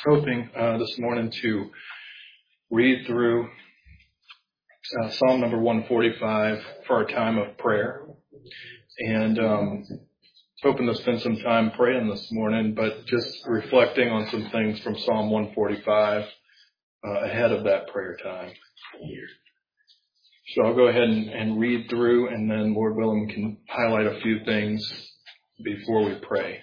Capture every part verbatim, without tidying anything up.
hoping uh, this morning to read through uh, Psalm number one forty-five for our time of prayer. And um, hoping to spend some time praying this morning, but just reflecting on some things from Psalm one forty-five uh, ahead of that prayer time. So I'll go ahead and, and read through, and then Lord willing we can highlight a few things before we pray.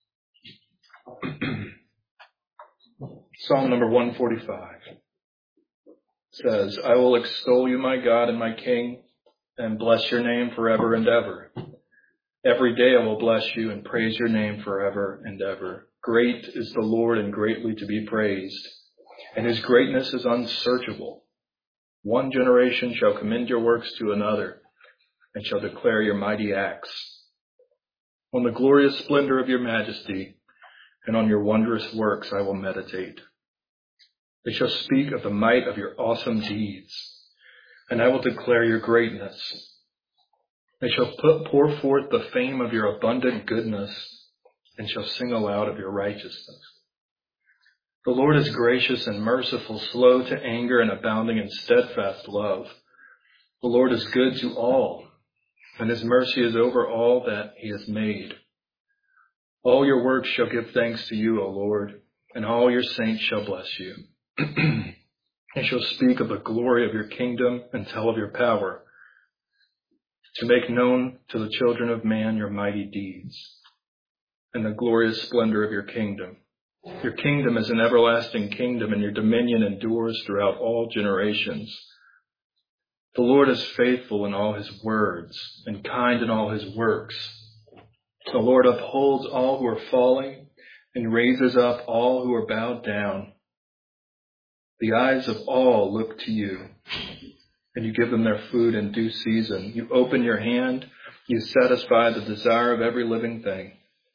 Psalm number one forty-five says, I will extol you, my God and my King, and bless your name forever and ever. Every day I will bless you and praise your name forever and ever. Great is the Lord and greatly to be praised, and his greatness is unsearchable. One generation shall commend your works to another, and shall declare your mighty acts. On the glorious splendor of your majesty, and on your wondrous works I will meditate. They shall speak of the might of your awesome deeds, and I will declare your greatness. They shall put, pour forth the fame of your abundant goodness, and shall sing aloud of your righteousness. The Lord is gracious and merciful, slow to anger, and abounding in steadfast love. The Lord is good to all, and his mercy is over all that he has made. All your works shall give thanks to you, O Lord, and all your saints shall bless you. They shall speak of the glory of your kingdom and tell of your power, to make known to the children of man your mighty deeds and the glorious splendor of your kingdom. Your kingdom is an everlasting kingdom, and your dominion endures throughout all generations. The Lord is faithful in all his words and kind in all his works. The Lord upholds all who are falling and raises up all who are bowed down. The eyes of all look to you, and you give them their food in due season. You open your hand, you satisfy the desire of every living thing.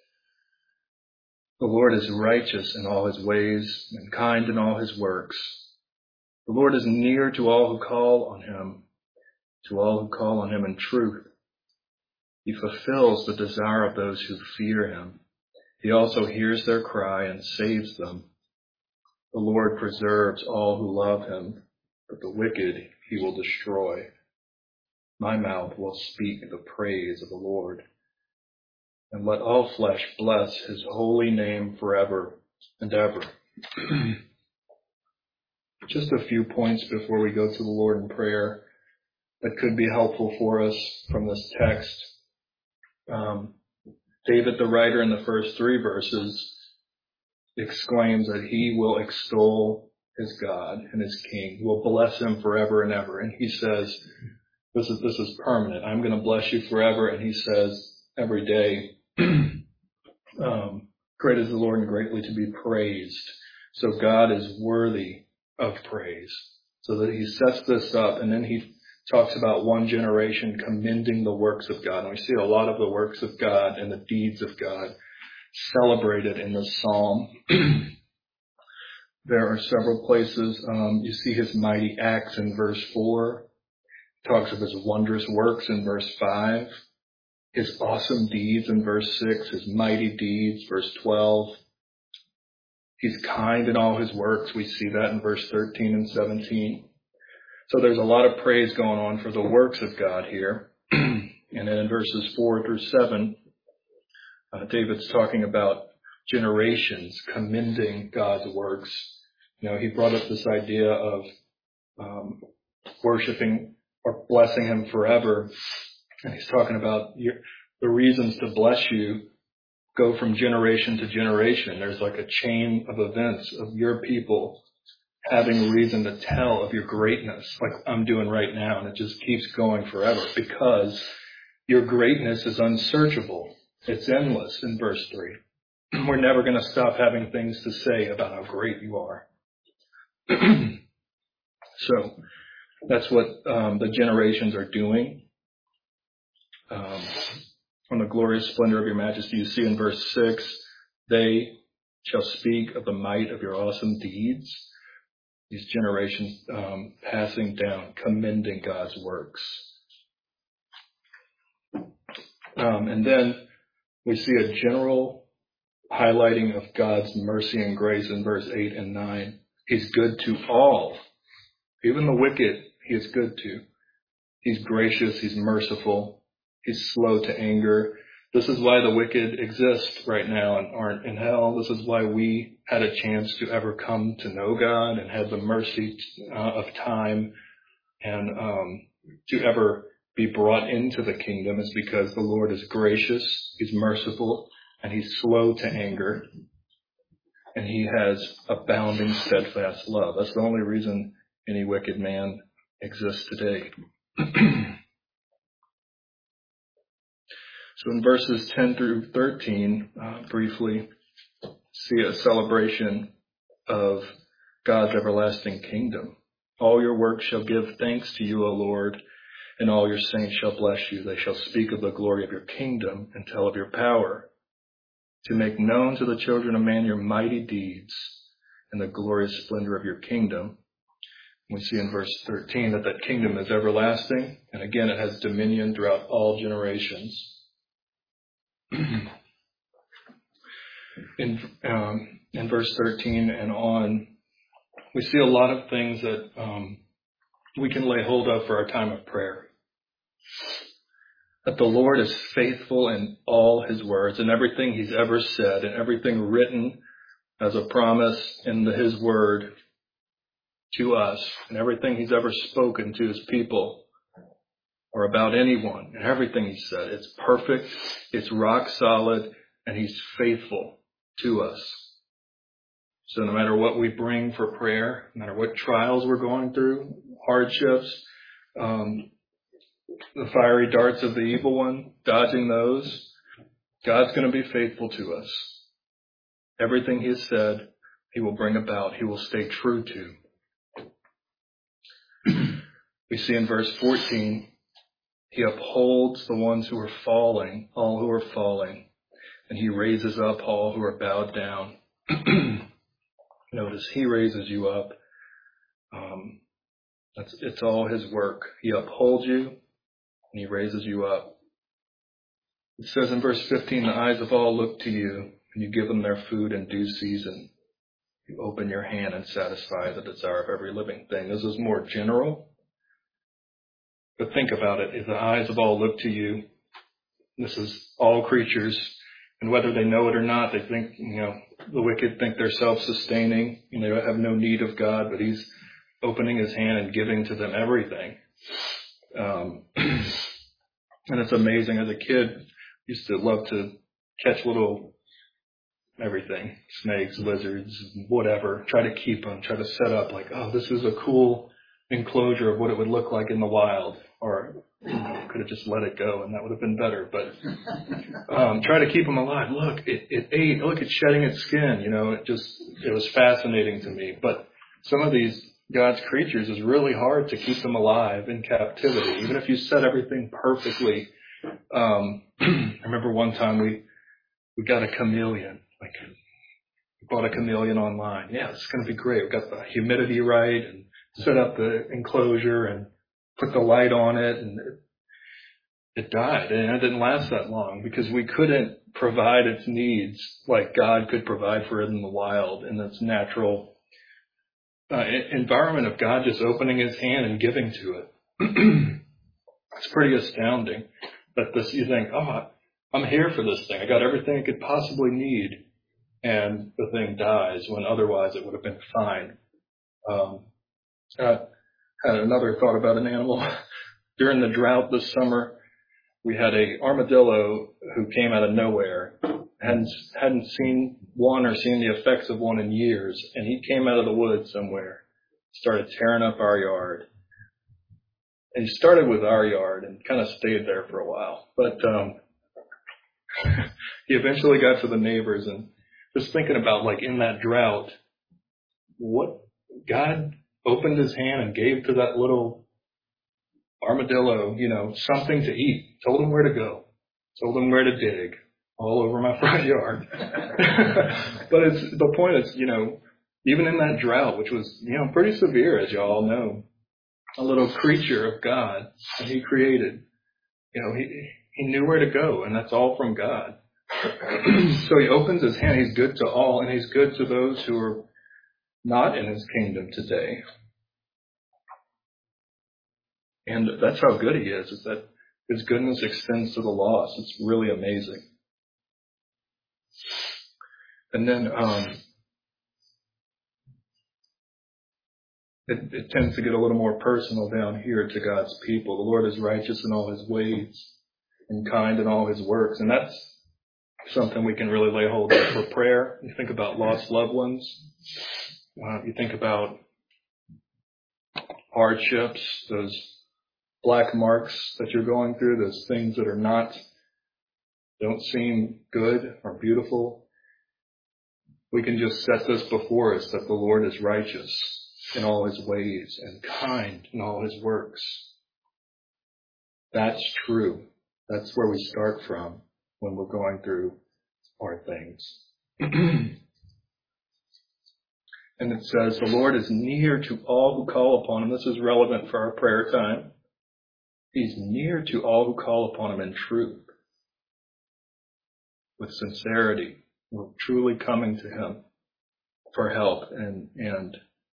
The Lord is righteous in all his ways and kind in all his works. The Lord is near to all who call on him, to all who call on him in truth. He fulfills the desire of those who fear him. He also hears their cry and saves them. The Lord preserves all who love him, but the wicked he will destroy. My mouth will speak the praise of the Lord. And let all flesh bless his holy name forever and ever. Just a few points before we go to the Lord in prayer that could be helpful for us from this text. Um, David, the writer, in the first three verses exclaims that he will extol his God and his King. He will bless him forever and ever. And he says, this is, this is permanent. I'm going to bless you forever. And he says every day, um, great is the Lord and greatly to be praised. So God is worthy of praise. So that he sets this up, and then he talks about one generation commending the works of God. And we see a lot of the works of God and the deeds of God celebrated in this psalm. There are several places. Um, you see his mighty acts in verse four. He talks of his wondrous works in verse five. His awesome deeds in verse six. His mighty deeds, verse twelve. He's kind in all his works. We see that in verse thirteen and seventeen. So there's a lot of praise going on for the works of God here. And then in verses four through seven, uh, David's talking about generations commending God's works. You know, he brought up this idea of um, worshiping or blessing him forever. And he's talking about your, the reasons to bless you go from generation to generation. There's like a chain of events of your people having reason to tell of your greatness, like I'm doing right now. And it just keeps going forever because your greatness is unsearchable. It's endless in verse three. We're never going to stop having things to say about how great you are. So that's what um, the generations are doing. Um, on the glorious splendor of your majesty, you see in verse six, they shall speak of the might of your awesome deeds. These generations um, passing down, commending God's works. Um, and then we see a general highlighting of God's mercy and grace in verse eight and nine. He's good to all. Even the wicked, he is good to. He's gracious. He's merciful. He's slow to anger. This is why the wicked exist right now and aren't in hell. This is why we had a chance to ever come to know God and had the mercy uh, of time and um, to ever be brought into the kingdom, is because the Lord is gracious, he's merciful, and he's slow to anger, and he has abounding steadfast love. That's the only reason any wicked man exists today. So in verses ten through thirteen, uh, briefly, see a celebration of God's everlasting kingdom. All your works shall give thanks to you, O Lord, and all your saints shall bless you. They shall speak of the glory of your kingdom and tell of your power, to make known to the children of man your mighty deeds and the glorious splendor of your kingdom. We see in verse thirteen that that kingdom is everlasting, and again it has dominion throughout all generations. in, um, in verse thirteen and on, we see a lot of things that um, we can lay hold of for our time of prayer. That the Lord is faithful in all his words and everything he's ever said and everything written as a promise in the, his word to us, and everything he's ever spoken to his people or about anyone, and everything he said. It's perfect, it's rock solid, and he's faithful to us. So no matter what we bring for prayer, no matter what trials we're going through, hardships, um, the fiery darts of the evil one, dodging those, God's going to be faithful to us. Everything he has said, he will bring about, he will stay true to. We see in verse fourteen, he upholds the ones who are falling, all who are falling, and he raises up all who are bowed down. Notice, he raises you up. Um, that's, it's all his work. He upholds you, and he raises you up. It says in verse fifteen, the eyes of all look to you, and you give them their food in due season. You open your hand and satisfy the desire of every living thing. This is more general. But think about it. If the eyes of all look to you, this is all creatures, and whether they know it or not, they think, you know, the wicked think they're self-sustaining, and they have no need of God, but he's opening his hand and giving to them everything. Um, and it's amazing. As a kid, I used to love to catch little everything, snakes, lizards, whatever, try to keep them, try to set up like, oh, this is a cool enclosure of what it would look like in the wild, or you know, could have just let it go and that would have been better. But um, try to keep them alive. Look, it, it ate. Look, it's shedding its skin. You know, it just it was fascinating to me. But some of these God's creatures is really hard to keep them alive in captivity, even if you set everything perfectly. Um, I remember one time we we got a chameleon. Like we bought a chameleon online. Yeah, it's going to be great. We got the humidity right and set up the enclosure and put the light on it, and it, it died. And it didn't last that long because we couldn't provide its needs like God could provide for it in the wild, in its natural uh, environment of God just opening his hand and giving to it. It's pretty astounding that this, you think, oh, I'm here for this thing. I got everything I could possibly need. And the thing dies when otherwise it would have been fine. Um, I had another thought about an animal. During the drought this summer, we had a armadillo who came out of nowhere. Hadn't, hadn't seen one or seen the effects of one in years. And he came out of the woods somewhere, started tearing up our yard. And he started with our yard and kind of stayed there for a while. But um, he eventually got to the neighbors, and just thinking about, like, in that drought, what God opened his hand and gave to that little armadillo, you know, something to eat, told him where to go, told him where to dig, all over my front yard. But it's the point is, you know, even in that drought, which was, you know, pretty severe, as you all know, a little creature of God that he created, you know, he he knew where to go, and that's all from God. So he opens his hand. He's good to all, and he's good to those who are not in his kingdom today. And that's how good he is, is that his goodness extends to the lost. It's really amazing. And then um, it, it tends to get a little more personal down here to God's people. The Lord is righteous in all his ways and kind in all his works. And that's something we can really lay hold of for prayer. You think about lost loved ones. Uh, you think about hardships, those black marks that you're going through, those things that are not, don't seem good or beautiful. We can just set this before us that the Lord is righteous in all his ways and kind in all his works. That's true. That's where we start from when we're going through our things. And it says, the Lord is near to all who call upon him. This is relevant for our prayer time. He's near to all who call upon him in truth, with sincerity. We're truly coming to him for help and, and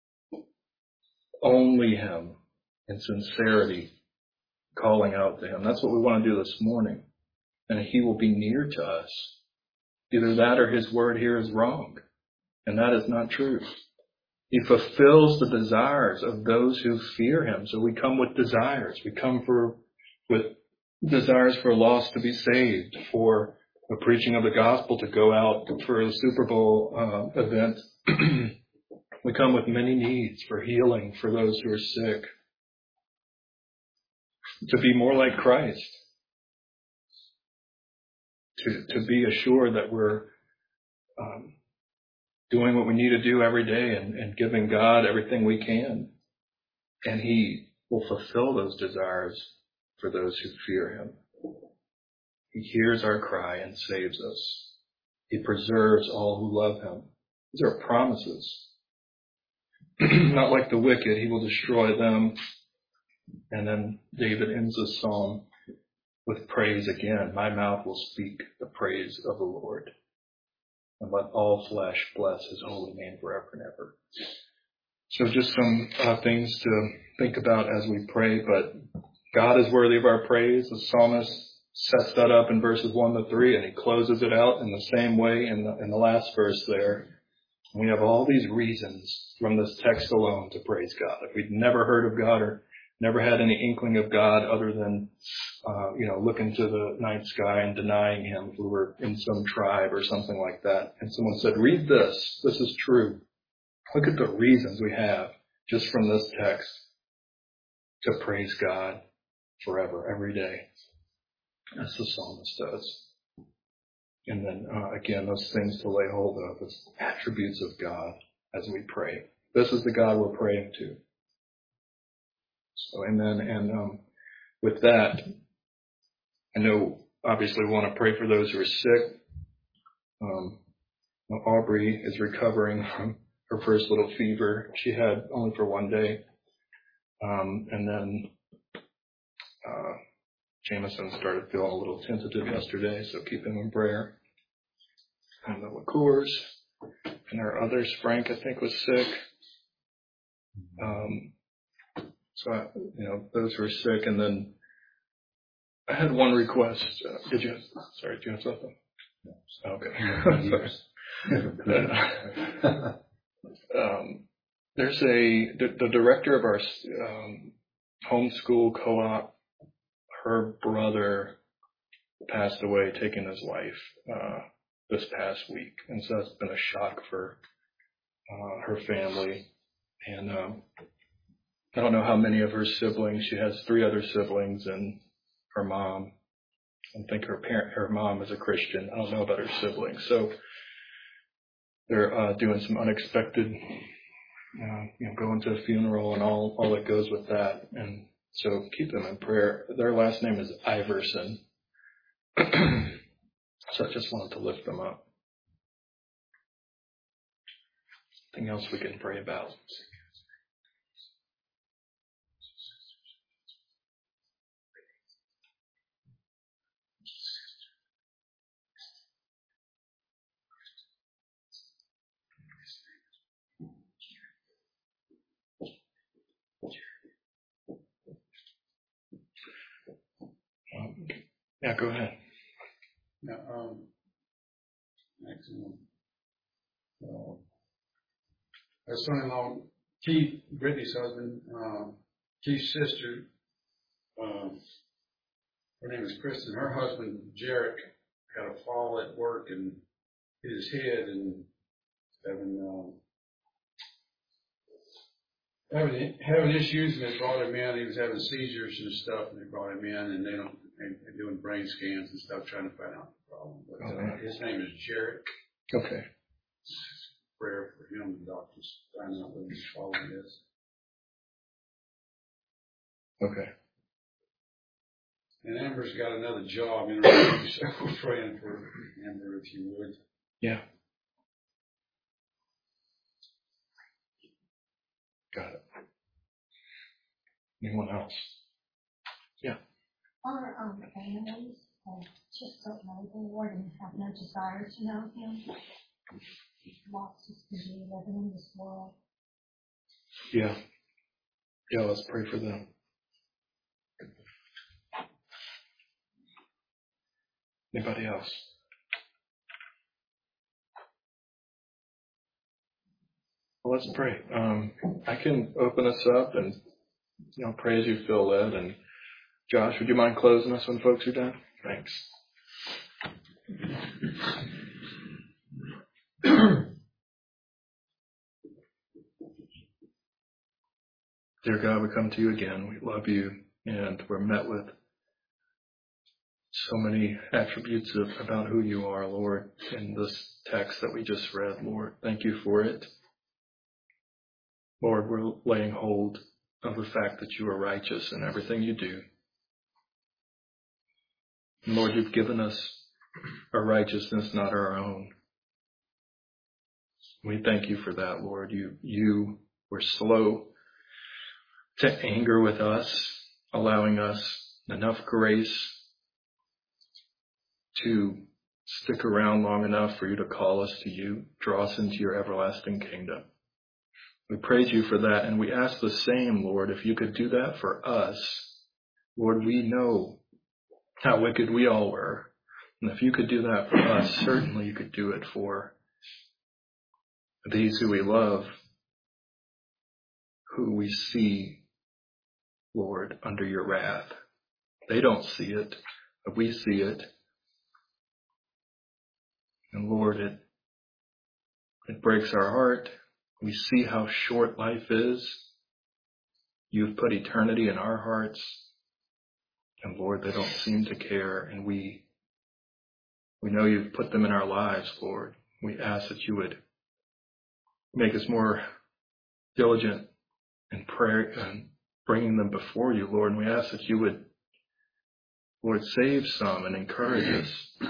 only him in sincerity calling out to him. That's what we want to do this morning. And he will be near to us. Either that or his word here is wrong. And that is not true. He fulfills the desires of those who fear him. So we come with desires. We come for with desires for lost to be saved, for the preaching of the gospel to go out, for the Super Bowl uh, event. We come with many needs for healing for those who are sick, to be more like Christ, to, to be assured that we're um, doing what we need to do every day and, and giving God everything we can. And he will fulfill those desires for those who fear him. He hears our cry and saves us. He preserves all who love him. These are promises. Not like the wicked, he will destroy them. And then David ends the psalm with praise again. My mouth will speak the praise of the Lord. And let all flesh bless his holy name forever and ever. So just some uh, things to think about as we pray, but God is worthy of our praise. The psalmist sets that up in verses one to three, and he closes it out in the same way in the, in the last verse there. We have all these reasons from this text alone to praise God. If we'd never heard of God or never had any inkling of God other than, uh, you know, looking to the night sky and denying him if we were in some tribe or something like that, and someone said, read this, this is true. Look at the reasons we have just from this text to praise God forever, every day, as the psalmist does. And then, uh, again, those things to lay hold of as attributes of God as we pray. This is the God we're praying to. So, amen. And um, with that, I know, obviously, we want to pray for those who are sick. Um, Aubrey is recovering from her first little fever she had only for one day. Um, and then uh, Jameson started feeling a little tentative yesterday, so keep him in prayer. And the liqueurs. And our others, Frank, I think, was sick. Um, so, I, you know, those who are sick. And then I had one request. Uh, did you? Sorry, do you have something? Okay. um, there's a, the, the director of our um, homeschool co-op, her brother passed away taking his life uh, this past week. And so that's been a shock for uh, her family. And um, I don't know how many of her siblings. She has three other siblings and her mom. I think her parent, her mom is a Christian. I don't know about her siblings. So they're uh, doing some unexpected, uh, you know, going to a funeral and all, all that goes with that. And so keep them in prayer. Their last name is Iverson. So I just wanted to lift them up. Anything else we can pray about? Yeah, go ahead. Yeah, um, excellent. Uh, my son-in-law, Keith, Brittany's husband, uh, Keith's sister, um, her name is Kristen. Her husband, Jarek, had a fall at work and hit his head and having um, having having issues, and they brought him in. He was having seizures and stuff, and they brought him in, and they don't they're doing brain scans and stuff, trying to find out the problem. But uh, Okay. his name is Jarek. Okay. Prayer for him, the doctors find out what his problem is. Okay. And Amber's got another job in her, so we're praying for Amber, if you would. Yeah. Got it. Anyone else? Yeah. Our um, families uh, just don't know the Lord and have no desire to know Him. Lots of people living in this world. Yeah. Yeah, let's pray for them. Anybody else? Well, let's pray. Um, I can open us up and, you know, pray as you feel led. And Josh, would you mind closing us when folks are done? Thanks. Dear God, we come to you again. We love you, and we're met with so many attributes of, about who you are, Lord, in this text that we just read, Lord. Thank you for it. Lord, we're laying hold of the fact that you are righteous in everything you do. And Lord, you've given us a righteousness, not our own. We thank you for that, Lord. You, you were slow to anger with us, allowing us enough grace to stick around long enough for you to call us to you, draw us into your everlasting kingdom. We praise you for that, and we ask the same, Lord, if you could do that for us. Lord, we know how wicked we all were, and if you could do that for us, certainly you could do it for these who we love, who we see, Lord, under your wrath. They don't see it, but we see it. And Lord, it, it breaks our heart. We see how short life is. You've put eternity in our hearts. And Lord, they don't seem to care. And we, we know you've put them in our lives, Lord. We ask that you would make us more diligent in prayer and bringing them before you, Lord. And we ask that you would, Lord, save some and encourage us.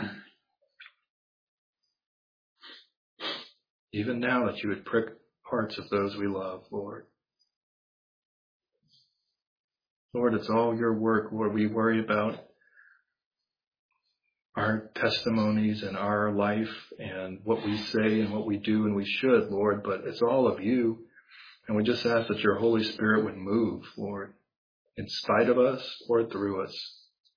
Even now, that you would prick hearts of those we love, Lord. Lord, it's all your work, Lord. We worry about our testimonies and our life and what we say and what we do, and we should, Lord, but it's all of you. And we just ask that your Holy Spirit would move, Lord, in spite of us or through us.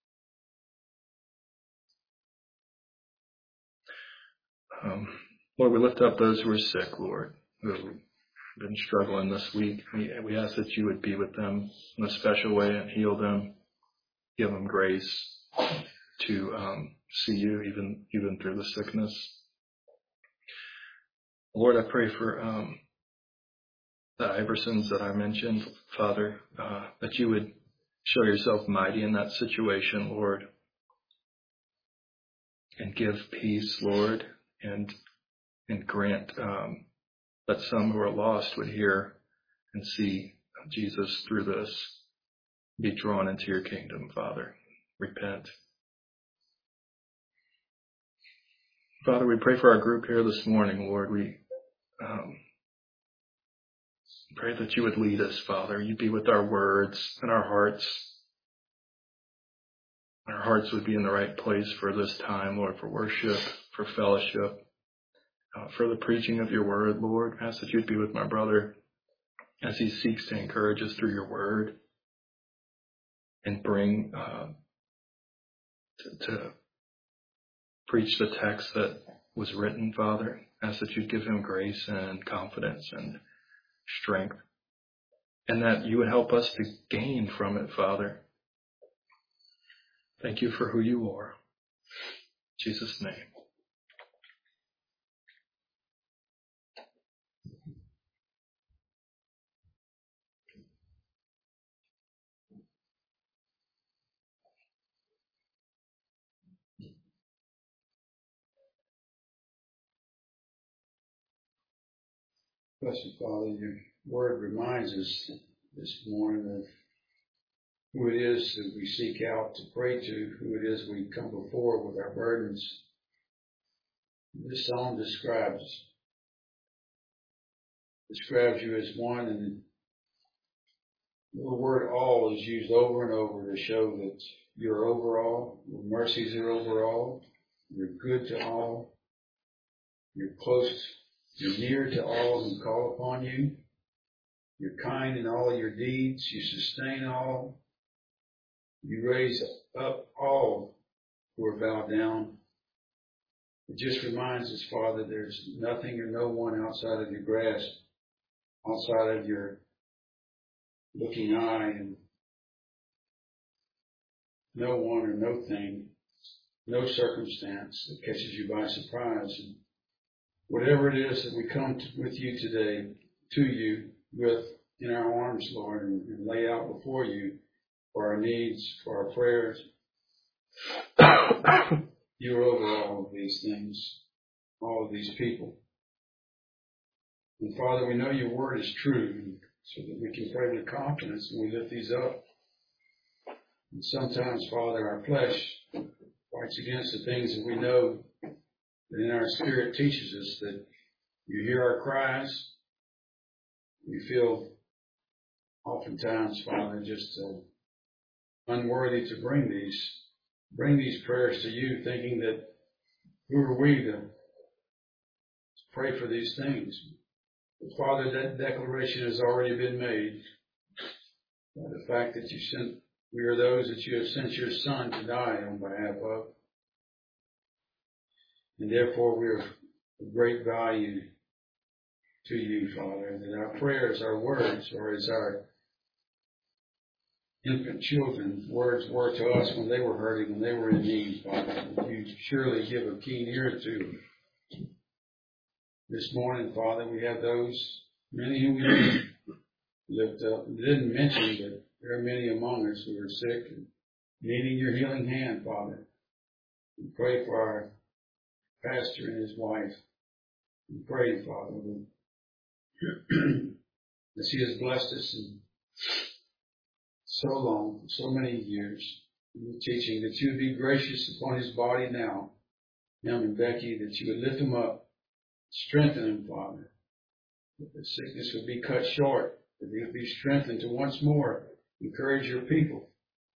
Um, Lord, we lift up those who are sick, Lord, who have been struggling this week. We, we ask that you would be with them in a special way and heal them, give them grace to um, see you even even through the sickness. Lord, I pray for um, the Iversons that I mentioned, Father, uh, that you would show yourself mighty in that situation, Lord, and give peace, Lord, and and grant um, that some who are lost would hear and see Jesus through this, be drawn into your kingdom, Father. Repent. Father, we pray for our group here this morning, Lord. We um, pray that you would lead us, Father. You'd be with our words and our hearts. Our hearts would be in the right place for this time, Lord, for worship, for fellowship, uh, for the preaching of your word, Lord. I ask that you'd be with my brother as he seeks to encourage us through your word and bring uh, to, to preach the text that was written, Father. Ask that you'd give him grace and confidence and strength, and that you would help us to gain from it, Father. Thank you for who you are. In Jesus' name. Blessed Father, your word reminds us this morning of who it is that we seek out to pray to, who it is we come before with our burdens. This psalm describes describes you as one, and the word all is used over and over to show that you're over all, your mercies are over all, you're good to all, you're close, you're near to all who call upon you, you're kind in all your deeds, you sustain all, you raise up all who are bowed down. It just reminds us, Father, there's nothing or no one outside of your grasp, outside of your looking eye, and no one or no thing, no circumstance that catches you by surprise. And whatever it is that we come to, with you today, to you with in our arms, Lord, and, and lay out before you for our needs, for our prayers, you're over all of these things, all of these people. And Father, we know your word is true, so that we can pray with confidence when we lift these up. And sometimes, Father, our flesh fights against the things that we know, that in our spirit teaches us that you hear our cries. We feel oftentimes, Father, just uh, unworthy to bring these, bring these prayers to you, thinking that who are we to pray for these things? But Father, that declaration has already been made by the fact that you sent, we are those that you have sent your Son to die on behalf of. And therefore we are of great value to you, Father, that our prayers, our words, or as our infant children's words were to us when they were hurting, when they were in need, Father, you surely give a keen ear to. This morning, Father, we have those, many who we didn't lift up, didn't mention, but there are many among us who are sick and needing your healing hand, Father. We pray for our pastor and his wife. We pray, Father, that as he has blessed us in so long, so many years, in the teaching, that you would be gracious upon his body now, him and Becky, that you would lift him up, strengthen him, Father, that the sickness would be cut short, that he would be strengthened to once more encourage your people.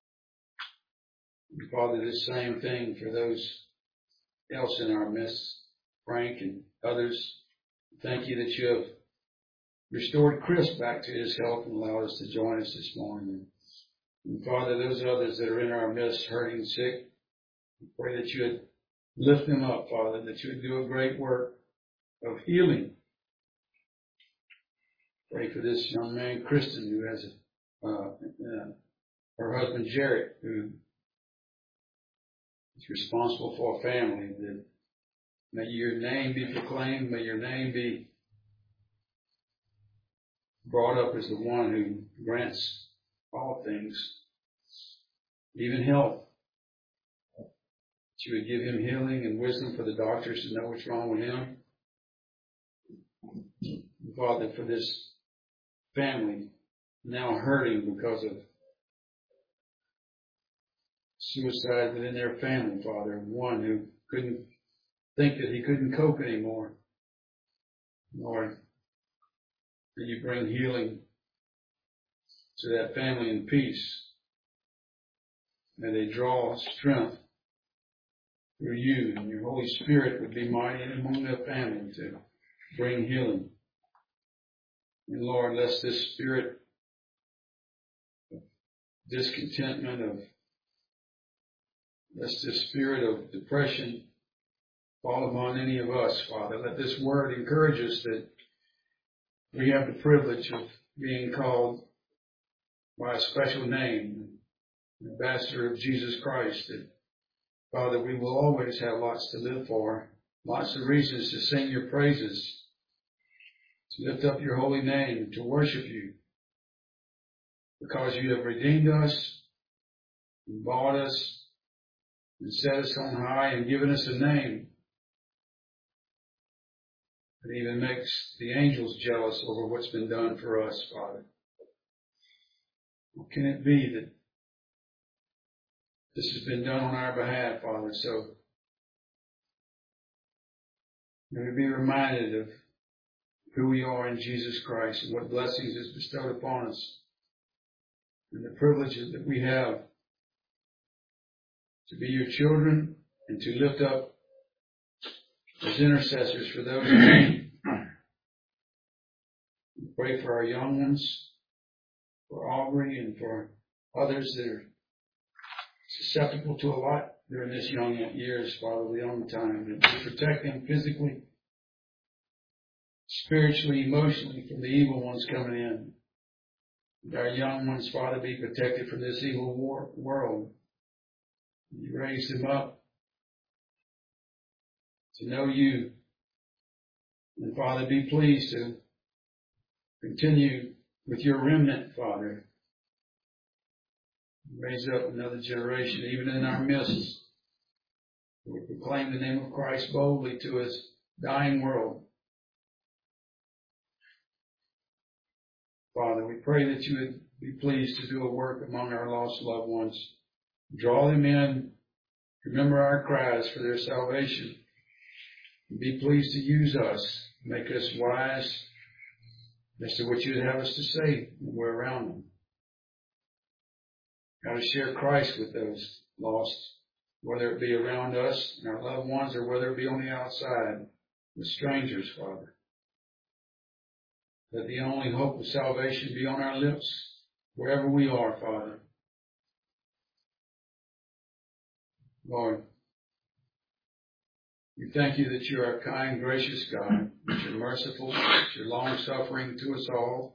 And Father, this same thing for those else in our midst, Frank and others. Thank you that you have restored Chris back to his health and allowed us to join us this morning. And Father, those others that are in our midst, hurting, sick, we pray that you would lift them up, Father, that you would do a great work of healing. Pray for this young man, Kristen, who has a, uh, uh, her husband, Jarrett, who is responsible for a family. That may your name be proclaimed, may your name be brought up as the one who grants all things, even health. That you would give him healing and wisdom for the doctors to know what's wrong with him. And Father, for this family now hurting because of suicide within their family, Father, one who couldn't think that he couldn't cope anymore. Lord, that you bring healing to that family in peace. May they draw strength through you, and your Holy Spirit would be mighty among their family to bring healing. And Lord, lest this spirit of discontentment, of lest this spirit of depression fall upon any of us, Father. Let this word encourage us that we have the privilege of being called by a special name, ambassador of Jesus Christ, that, Father, we will always have lots to live for, lots of reasons to sing your praises, to lift up your holy name, to worship you, because you have redeemed us, and bought us, and set us on high, and given us a name that even makes the angels jealous over what's been done for us, Father. How can it be that this has been done on our behalf, Father? So may we be reminded of who we are in Jesus Christ and what blessings is bestowed upon us and the privileges that we have to be your children and to lift up as intercessors for those in need. We pray for our young ones, for Aubrey and for others that are susceptible to a lot during this young years, Father, the young time, and to protect them physically, spiritually, emotionally from the evil ones coming in. And our young ones, Father, be protected from this evil war, world. You raise them up to know you. And Father, be pleased to continue with your remnant, Father. Raise up another generation, even in our midst. We proclaim the name of Christ boldly to his dying world. Father, we pray that you would be pleased to do a work among our lost loved ones. Draw them in. Remember our cries for their salvation. And be pleased to use us. Make us wise as to what you would have us to say when we're around them. How to share Christ with those lost, whether it be around us and our loved ones or whether it be on the outside with strangers, Father. Let the only hope of salvation be on our lips wherever we are, Father. Lord, we thank you that you are a kind, gracious God, that you're merciful, that you're long-suffering to us all,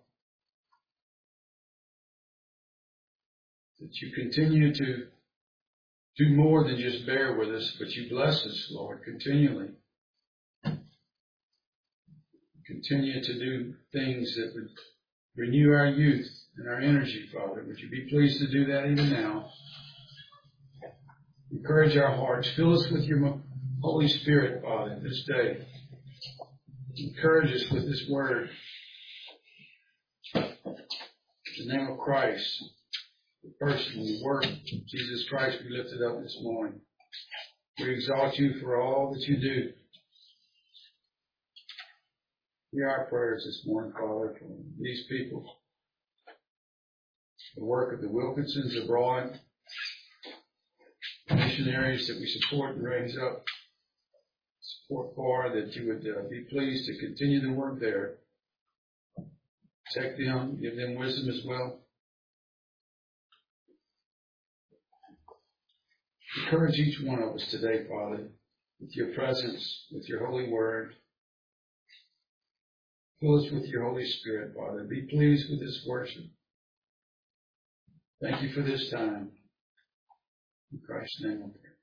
that you continue to do more than just bear with us, but you bless us, Lord, continually. Continue to do things that would renew our youth and our energy, Father. Would you be pleased to do that even now? Encourage our hearts. Fill us with your Holy Spirit, Father, this day. Encourage us with this word. In the name of Christ, the person, the work of Jesus Christ be lifted up this morning. We exalt you for all that you do. Hear our prayers this morning, Father, for these people. The work of the Wilkinsons abroad, missionaries that we support and raise up, support for, that you would uh, be pleased to continue the work there. Protect them, give them wisdom as well. Encourage each one of us today, Father, with your presence, with your holy word. Fill us with your Holy Spirit, Father. Be pleased with this worship. Thank you for this time. In Christ's name I pray.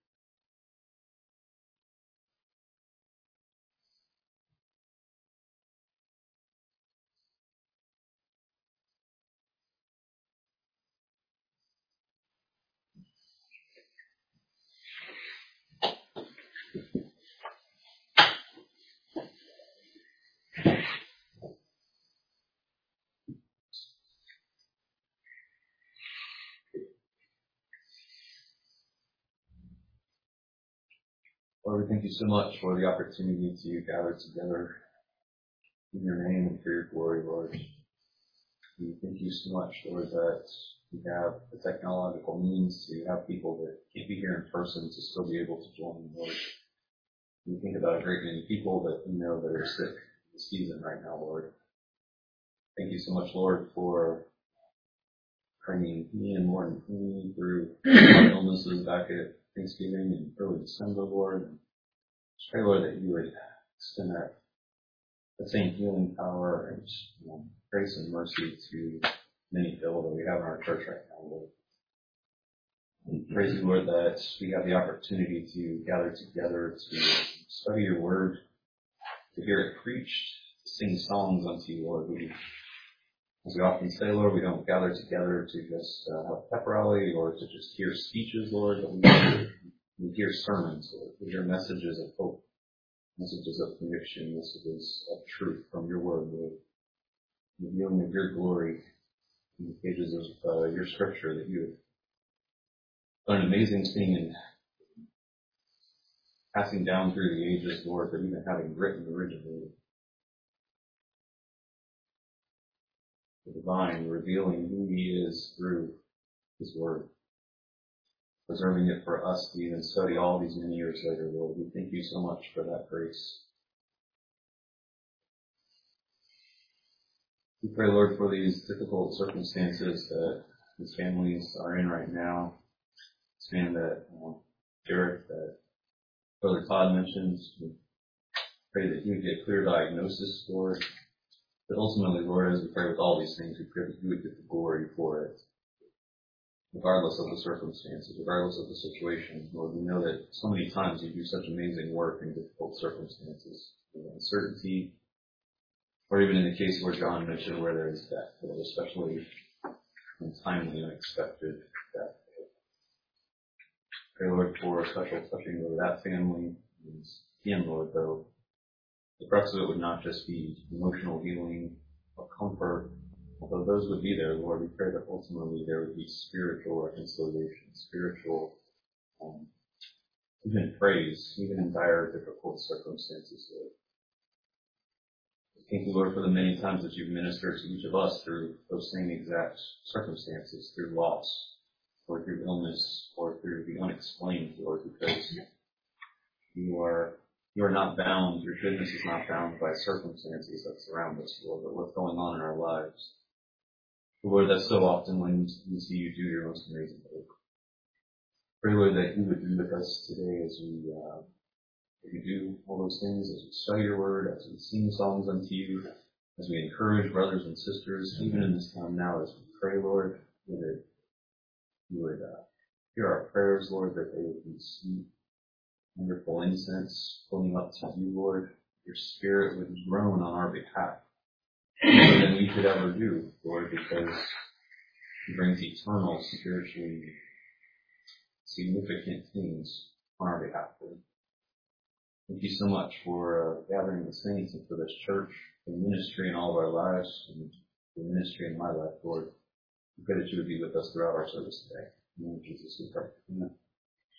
Lord, we thank you so much for the opportunity to gather together in your name and for your glory, Lord. We thank you so much, Lord, that we have the technological means to have people that can't be here in person to still be able to join, Lord. We think about a great many people that we know that are sick this season right now, Lord. Thank you so much, Lord, for bringing me and Lord and me through our illnesses back at Thanksgiving in early December, Lord. And just pray, Lord, that you would extend that, that same healing power and um, grace and mercy to many ill that we have in our church right now, Lord. And praise you, Lord, that we have the opportunity to gather together to study your word, to hear it preached, to sing songs unto you, Lord. We, as we often say, Lord, we don't gather together to just uh, have a pep rally or to just hear speeches, Lord, but we hear, we hear sermons, Lord. We hear messages of hope, messages of conviction, messages of truth from your word, Lord. Revealing of your glory in the pages of uh, your scripture that you have done an amazing thing in passing down through the ages, Lord, but even having written originally. The divine, revealing who he is through his word, preserving it for us to even study all these many years later, Lord. We thank you so much for that grace. We pray, Lord, for these difficult circumstances that these families are in right now. This man that, um, Jared, that Brother Todd mentioned, we pray that you would get clear diagnosis, Lord. But ultimately, Lord, as we pray with all these things, we pray that you would get the glory for it. Regardless of the circumstances, regardless of the situation, Lord, we know that so many times you do such amazing work in difficult circumstances, in uncertainty, or even in the case where John mentioned where there is death, Lord, especially untimely, unexpected death. Pray, Lord, for a special touching over that family, and again, Lord, though, the crux of it would not just be emotional healing or comfort, although those would be there, Lord. We pray that ultimately there would be spiritual reconciliation, spiritual, um, even praise, even in dire, difficult circumstances, Lord. Thank you, Lord, for the many times that you've ministered to each of us through those same exact circumstances, through loss, or through illness, or through the unexplained, Lord, because you are You are not bound, your goodness is not bound by circumstances that surround us, Lord, but what's going on in our lives. Lord, that's so often when we see you do your most amazing work. Pray, Lord, that you would be with us today as we, uh, as we do all those things, as we study your word, as we sing songs unto you, as we encourage brothers and sisters, even in this time now, as we pray, Lord, that you would uh, hear our prayers, Lord, that they would be sweet, wonderful incense floating up to you, Lord. Your spirit would groan on our behalf more than we could ever do, Lord, because he brings eternal, spiritually significant things on our behalf, Lord. Thank you so much for uh, gathering the saints and for this church, the ministry in all of our lives, and the ministry in my life, Lord. We pray that you would be with us throughout our service today. In the name of Jesus, we pray. Amen.